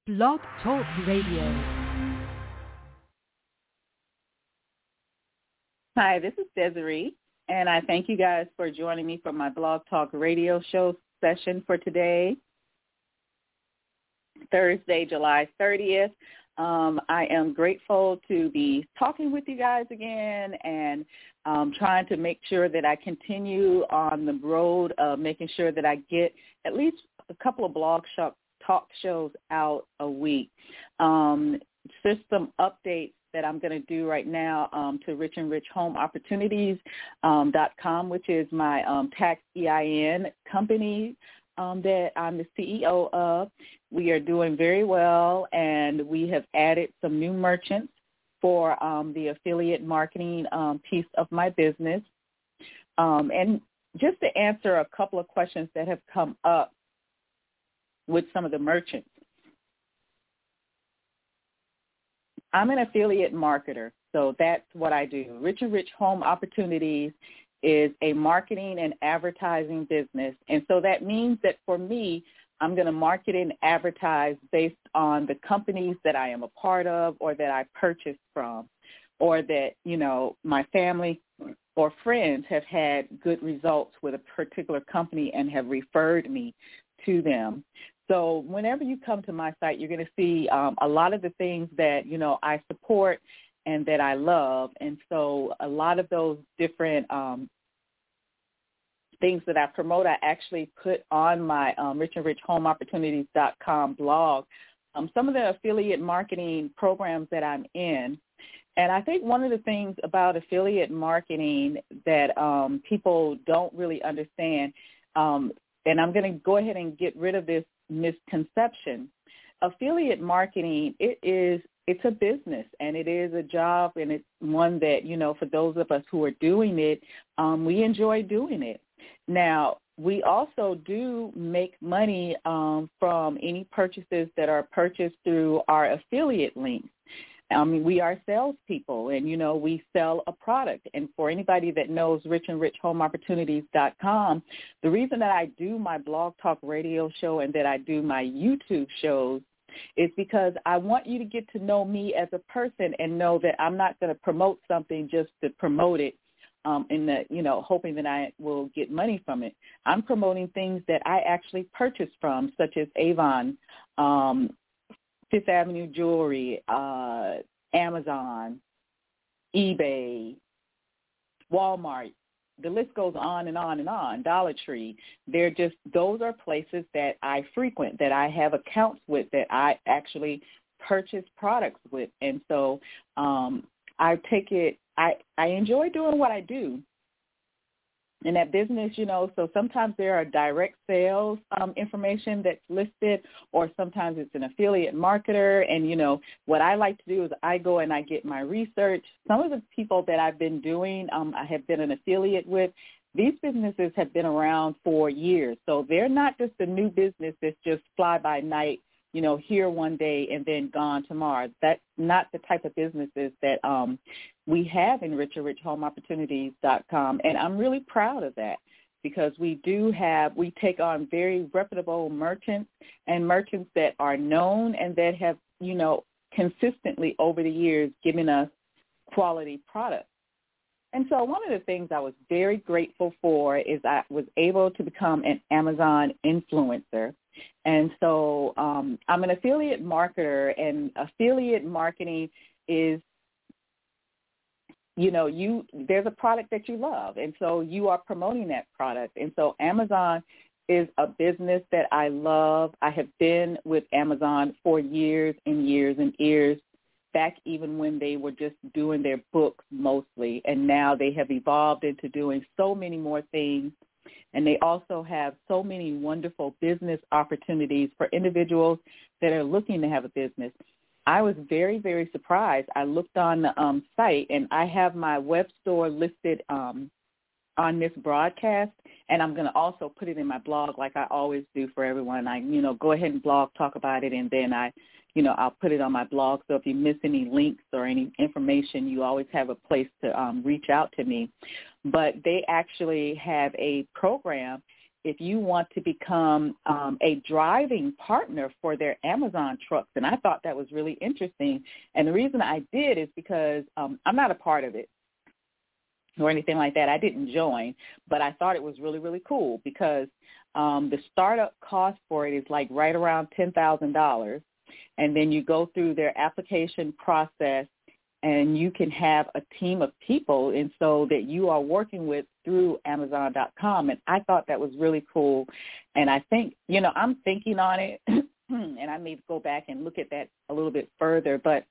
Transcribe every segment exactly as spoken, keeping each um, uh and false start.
Blog Talk Radio. Hi, this is Desiree, and I thank you guys for joining me for my Blog Talk Radio show session for today, Thursday, July thirtieth. Um, I am grateful to be talking with you guys again and um, trying to make sure that I continue on the road of making sure that I get at least a couple of blog shop talk shows out a week. Um, just some updates that I'm going to do right now um, to Rich and Rich Home Opportunities um, dot com, which is my um, tax E I N company um, that I'm the C E O of. We are doing very well, and we have added some new merchants for um, the affiliate marketing um, piece of my business. Um, and just to answer a couple of questions that have come up with some of the merchants. I'm an affiliate marketer, so that's what I do. Rich and Rich Home Opportunities is a marketing and advertising business, and so that means that for me, I'm going to market and advertise based on the companies that I am a part of or that I purchased from, or that, you know, my family or friends have had good results with a particular company and have referred me to them. So whenever you come to my site, you're going to see um, a lot of the things that, you know, I support and that I love. And so a lot of those different um, things that I promote, I actually put on my um, Rich and Rich Home Opportunities dot com blog. Um, some of the affiliate marketing programs that I'm in. And I think one of the things about affiliate marketing that um, people don't really understand, um, and I'm going to go ahead and get rid of this misconception. Affiliate marketing, it is, it's a business and it is a job, and it's one that, you know, for those of us who are doing it, um, we enjoy doing it. Now, we also do make money um, from any purchases that are purchased through our affiliate links. I mean, we are salespeople, and, you know, we sell a product. And for anybody that knows Rich and Rich Home Opportunities dot com, the reason that I do my Blog Talk Radio show and that I do my YouTube shows is because I want you to get to know me as a person and know that I'm not going to promote something just to promote it um, in the, you know, hoping that I will get money from it. I'm promoting things that I actually purchased from, such as Avon, um, Fifth Avenue Jewelry, uh, Amazon, eBay, Walmart. The list goes on and on and on. Dollar Tree. They're just, those are places that I frequent, that I have accounts with, that I actually purchase products with. And so um, I take it, I, I enjoy doing what I do in that business, you know, so sometimes there are direct sales um, information that's listed, or sometimes it's an affiliate marketer. And, you know, what I like to do is I go and I get my research. Some of the people that I've been doing, um, I have been an affiliate with, these businesses have been around for years. So they're not just a new business that's just fly by night, you know, here one day and then gone tomorrow. That's not the type of businesses that um, we have in Rich and Rich Home Opportunities dot com. And I'm really proud of that, because we do have, we take on very reputable merchants and merchants that are known and that have, you know, consistently over the years given us quality products. And so one of the things I was very grateful for is I was able to become an Amazon influencer. And so um, I'm an affiliate marketer, and affiliate marketing is, you know, you there's a product that you love, and so you are promoting that product. And so Amazon is a business that I love. I have been with Amazon for years and years and years, back even when they were just doing their books mostly, and now they have evolved into doing so many more things. And they also have so many wonderful business opportunities for individuals that are looking to have a business. I was very, very surprised. I looked on the um, site, and I have my web store listed um, on this broadcast, and I'm going to also put it in my blog like I always do for everyone. I, you know, go ahead and blog, talk about it, and then I, you know, I'll put it on my blog. So if you miss any links or any information, you always have a place to um, reach out to me. But they actually have a program if you want to become um, a driving partner for their Amazon trucks. And I thought that was really interesting. And the reason I did is because um, I'm not a part of it or anything like that. I didn't join, but I thought it was really, really cool because um, the startup cost for it is like right around ten thousand dollars. And then you go through their application process and you can have a team of people, and so that you are working with through Amazon dot com. And I thought that was really cool. And I think, you know, I'm thinking on it, and I may go back and look at that a little bit further, but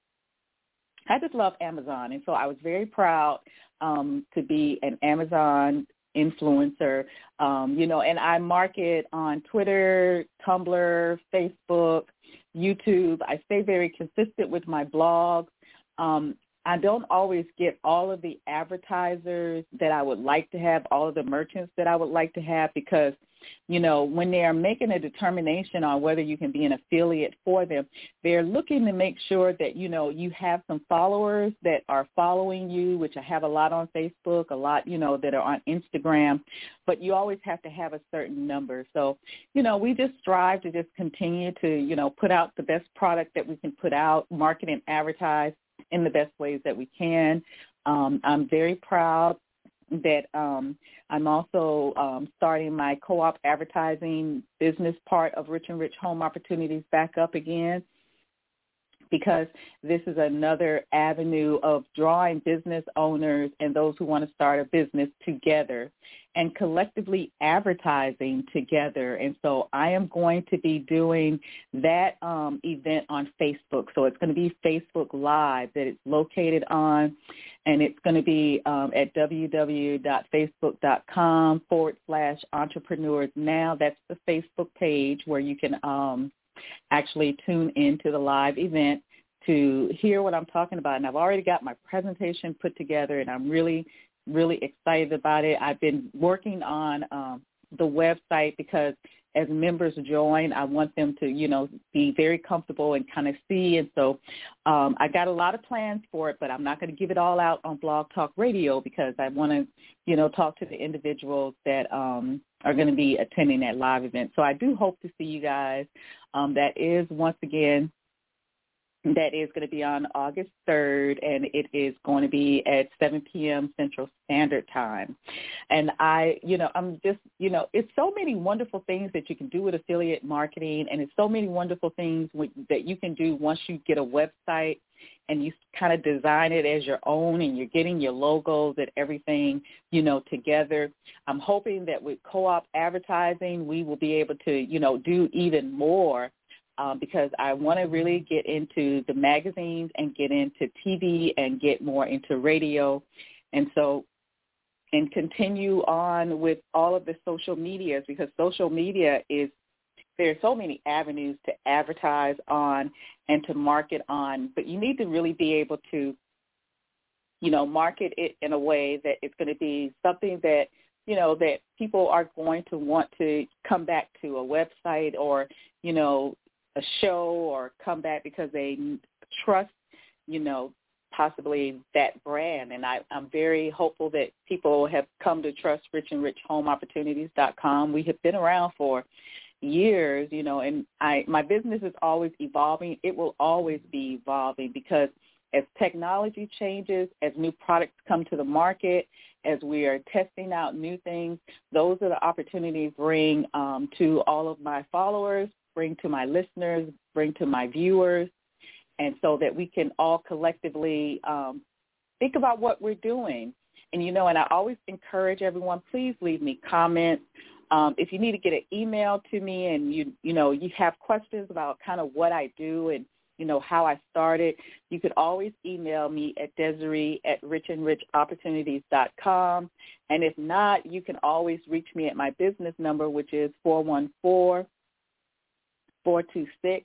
I just love Amazon. And so I was very proud um, to be an Amazon influencer, um, you know, and I market on Twitter, Tumblr, Facebook, YouTube. I stay very consistent with my blog. Um, I don't always get all of the advertisers that I would like to have, all of the merchants that I would like to have, because, you know, when they are making a determination on whether you can be an affiliate for them, they're looking to make sure that, you know, you have some followers that are following you, which I have a lot on Facebook, a lot, you know, that are on Instagram, but you always have to have a certain number. So, you know, we just strive to just continue to, you know, put out the best product that we can put out, market and advertise in the best ways that we can. Um, I'm very proud that um, I'm also um, starting my co-op advertising business part of Rich and Rich Home Opportunities back up again, because this is another avenue of drawing business owners and those who want to start a business together and collectively advertising together. And so I am going to be doing that um, event on Facebook. So it's going to be Facebook Live that it's located on, and it's going to be um, at www.facebook.com forward slash entrepreneurs now. That's the Facebook page where you can um, actually tune into the live event to hear what I'm talking about. And I've already got my presentation put together, and I'm really, really excited about it. I've been working on um, the website because as members join, I want them to, you know, be very comfortable and kind of see. And so um, I got a lot of plans for it, but I'm not going to give it all out on Blog Talk Radio because I want to, you know, talk to the individuals that um, are going to be attending that live event. So I do hope to see you guys. Um, that is, once again, that is going to be on August third, and it is going to be at seven p.m. Central Standard Time. And I, you know, I'm just, you know, it's so many wonderful things that you can do with affiliate marketing, and it's so many wonderful things with, that you can do once you get a website and you kind of design it as your own, and you're getting your logos and everything, you know, together. I'm hoping that with co-op advertising, we will be able to, you know, do even more. Um, because I want to really get into the magazines and get into T V and get more into radio. And so, and continue on with all of the social medias, because social media is, there are so many avenues to advertise on and to market on, but you need to really be able to, you know, market it in a way that it's going to be something that, you know, that people are going to want to come back to, a website or, you know, a show, or come back because they trust, you know, possibly that brand. And I, I'm very hopeful that people have come to trust Rich and Rich Home Opportunities dot com. We have been around for years, you know, and I, my business is always evolving. It will always be evolving because as technology changes, as new products come to the market, as we are testing out new things, those are the opportunities bring um, to all of my followers, bring to my listeners, bring to my viewers, and so that we can all collectively um, think about what we're doing. And, you know, and I always encourage everyone, please leave me comments. Um, if you need to get an email to me and, you you know, you have questions about kind of what I do and, you know, how I started, you could always email me at Desiree at rich and rich opportunities dot com. And if not, you can always reach me at my business number, which is four one four, four two six,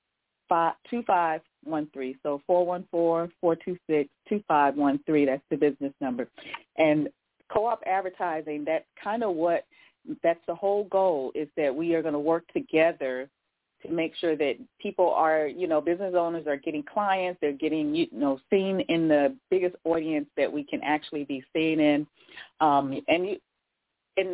two five one three. So four one four, four two six, two five one three, that's the business number. And co-op advertising, that's kind of what, that's the whole goal, is that we are going to work together to make sure that people are, you know, business owners are getting clients, they're getting, you know, seen in the biggest audience that we can actually be seen in. Um, and you, and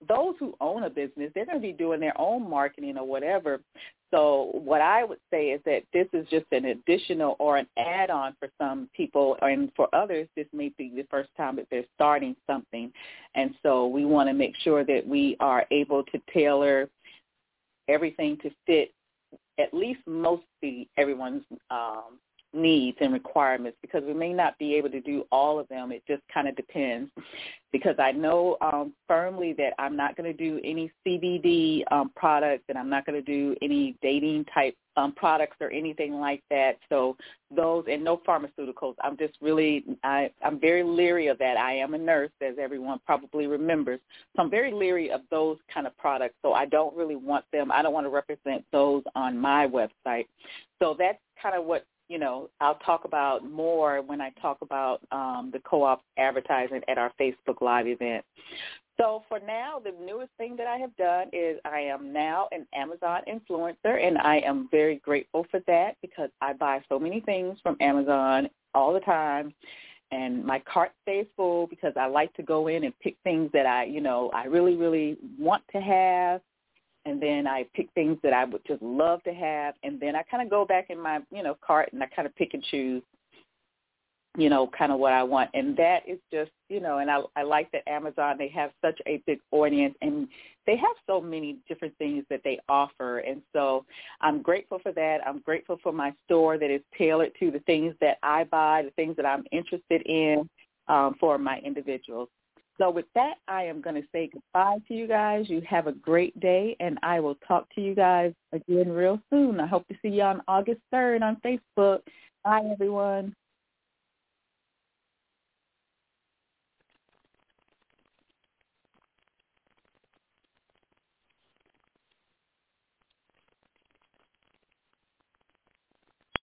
those who own a business, they're going to be doing their own marketing or whatever. So what I would say is that this is just an additional or an add-on for some people, and for others, this may be the first time that they're starting something. And so we want to make sure that we are able to tailor everything to fit at least mostly everyone's um, needs and requirements, because we may not be able to do all of them. It just kind of depends, because I know um, firmly that I'm not going to do any C B D um, products, and I'm not going to do any dating type um, products or anything like that. So those, and no pharmaceuticals. I'm just really, I, I'm very leery of that. I am a nurse, as everyone probably remembers. So I'm very leery of those kind of products. So I don't really want them. I don't want to represent those on my website. So that's kind of what, you know, I'll talk about more when I talk about um, the co-op advertising at our Facebook Live event. So for now, the newest thing that I have done is I am now an Amazon influencer, and I am very grateful for that, because I buy so many things from Amazon all the time, and my cart stays full because I like to go in and pick things that I, you know, I really, really want to have. And then I pick things that I would just love to have. And then I kind of go back in my, you know, cart, and I kind of pick and choose, you know, kind of what I want. And that is just, you know, and I, I like that Amazon, they have such a big audience, and they have so many different things that they offer. And so I'm grateful for that. I'm grateful for my store that is tailored to the things that I buy, the things that I'm interested in um, for my individuals. So with that, I am going to say goodbye to you guys. You have a great day, and I will talk to you guys again real soon. I hope to see you on August third on Facebook. Bye, everyone.